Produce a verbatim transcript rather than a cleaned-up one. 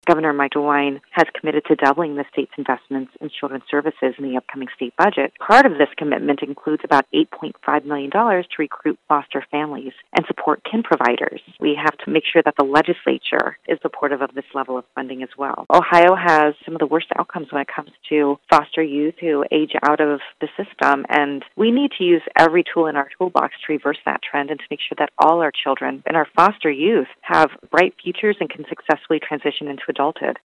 Governor Mike DeWine has committed to doubling the state's investments in children's services in the upcoming state budget. Part of this commitment includes about eight point five million dollars to recruit foster families and support kin providers. We have to make sure that the legislature is supportive of this level of funding as well. Ohio has some of the worst outcomes when it comes to foster youth who age out of the system, and we need to use every tool in our toolbox to reverse that trend and to make sure that all our children and our foster youth have bright futures and can successfully transition into adulthood.